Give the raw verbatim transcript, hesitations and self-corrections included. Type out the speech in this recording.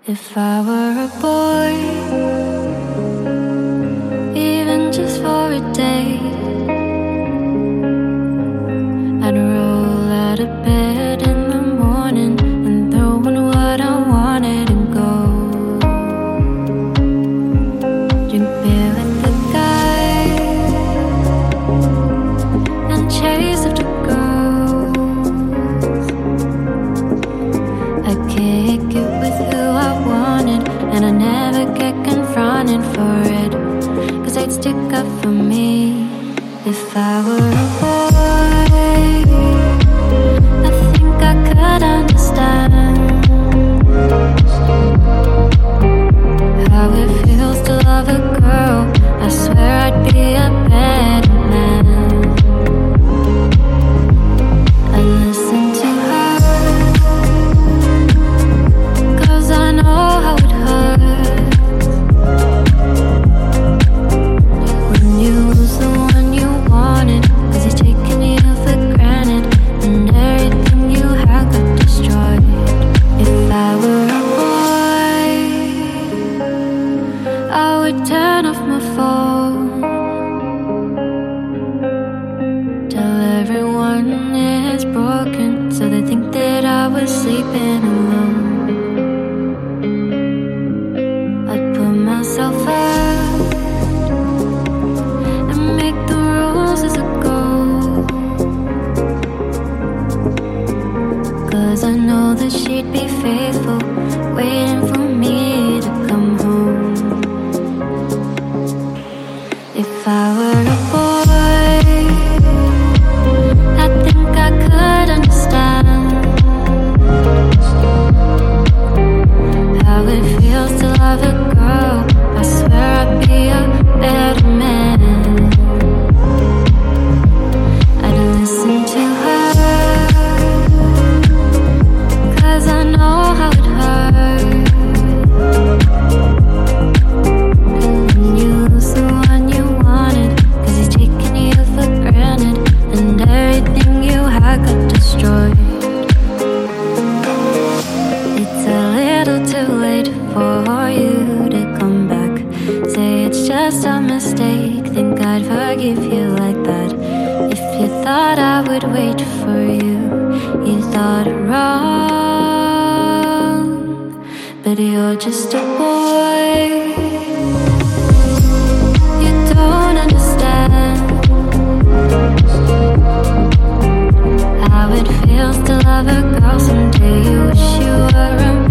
If I were a boy, even just for a day, I'd roll out of bed in the morning and throw in what I wanted and go drink beer with the guys and chase after girls. I kick it with who I wanted, and I never get confronted for it, 'cause they'd stick up for me. If I were a boy, I think I could understand how it feels to love a girl. I swear I'd be a better man. I listen to her, 'cause I know how it hurts when you lose the one you wanted, 'cause he's taking you for granted and everything you had got destroyed. If I were a boy, I would turn off my phone, tell everyone it's broken, so they think that I was sleeping alone. I'd put myself first and make the rules as I go, 'cause I know that she'd be faithful, waiting for me to come home. If I were a boy, I think I could understand how it feels to love a girl. I swear I'd be a better man. I'd listen to her, 'cause I know how it hurts when you lose the one you wanted, 'cause he's taking you for granted and everything you had got destroyed. It's a little too late for you to come back. Say it's just a mistake, think I'd forgive you like that. If you thought I would wait for you, you thought it wrong, but you're just a boy. You don't understand how it feels to love a girl. Someday you wish you were a